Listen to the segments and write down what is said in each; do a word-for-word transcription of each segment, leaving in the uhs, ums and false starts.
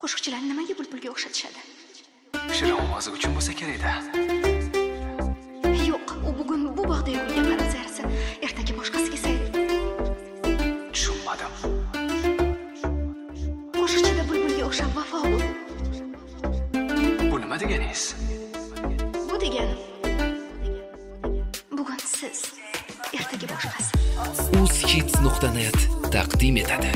Qo'shiqchilar nimaga bulbulga o'xshatishadi? Shirin ovozi uchun bo'lsa kerak-da. Yo'q, u bugun bu bog'da yugurgan qarab sayrasa, ertaga boshqasiga sayraydi. Tushunmadim. Qo'shiqchida bulbulga o'xshab vafo bu. Bu nima deganingiz? Bu deganim. Bugun siz, ertaga boshqasi. uzhits nuqta net taqdim etadi.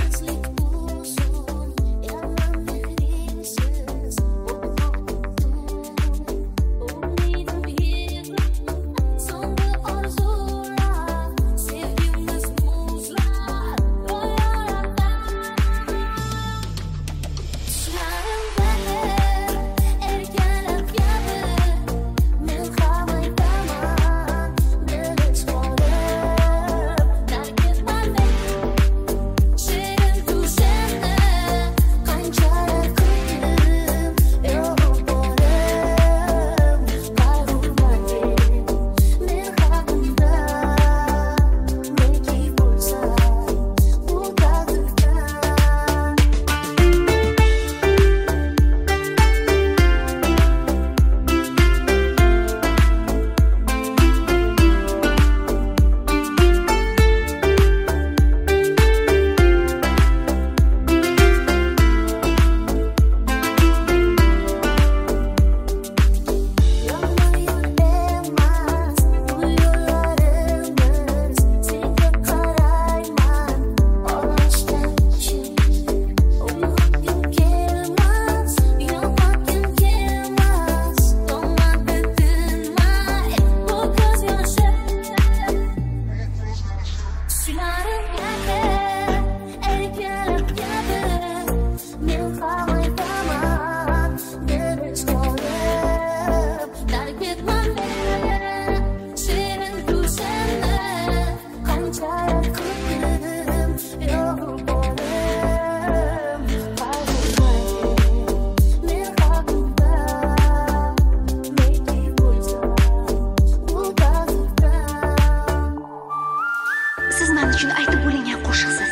Siz men uchun aytib bo'lingan qo'shiqsiz.